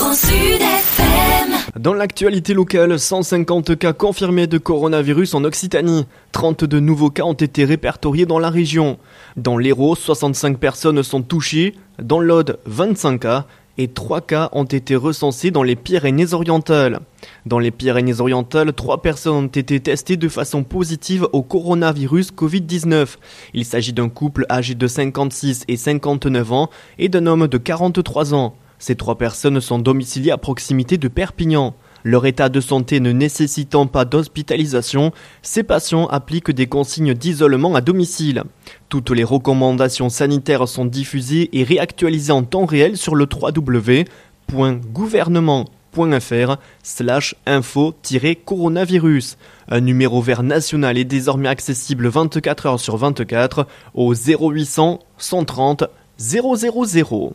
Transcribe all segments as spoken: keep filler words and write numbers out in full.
Grand Sud F M. Dans l'actualité locale, cent cinquante cas confirmés de coronavirus en Occitanie. trente-deux nouveaux cas ont été répertoriés dans la région. Dans l'Hérault, soixante-cinq personnes sont touchées. Dans l'Aude, vingt-cinq cas. Et trois cas ont été recensés dans les Pyrénées-Orientales. Dans les Pyrénées-Orientales, trois personnes ont été testées de façon positive au coronavirus covid dix-neuf. Il s'agit d'un couple âgé de cinquante-six et cinquante-neuf ans et d'un homme de quarante-trois ans. Ces trois personnes sont domiciliées à proximité de Perpignan. Leur état de santé ne nécessitant pas d'hospitalisation, ces patients appliquent des consignes d'isolement à domicile. Toutes les recommandations sanitaires sont diffusées et réactualisées en temps réel sur le w w w point gouvernement point f r slash info tiret coronavirus. Un numéro vert national est désormais accessible vingt-quatre heures sur vingt-quatre au zéro huit cents cent trente zéro zéro zéro.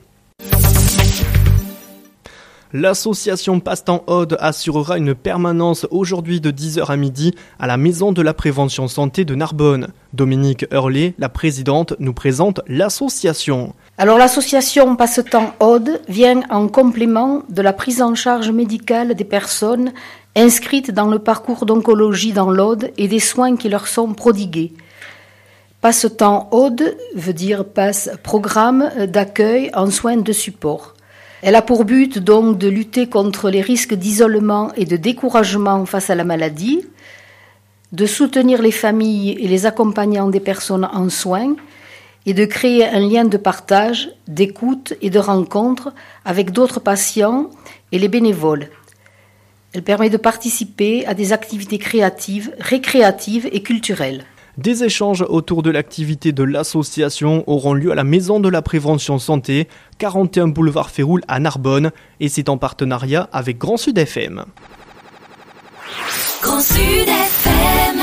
L'association Passe-Temps Aude assurera une permanence aujourd'hui de dix heures à midi à la Maison de la Prévention Santé de Narbonne. Dominique Hurlet, la présidente, nous présente l'association. Alors l'association Passe-Temps Aude vient en complément de la prise en charge médicale des personnes inscrites dans le parcours d'oncologie dans l'Aude et des soins qui leur sont prodigués. Passe-Temps Aude veut dire passe programme d'accueil en soins de support. Elle a pour but donc de lutter contre les risques d'isolement et de découragement face à la maladie, de soutenir les familles et les accompagnants des personnes en soins et de créer un lien de partage, d'écoute et de rencontre avec d'autres patients et les bénévoles. Elle permet de participer à des activités créatives, récréatives et culturelles. Des échanges autour de l'activité de l'association auront lieu à la Maison de la Prévention Santé, quarante et un boulevard Féroul à Narbonne, et c'est en partenariat avec Grand Sud F M. Grand Sud F M.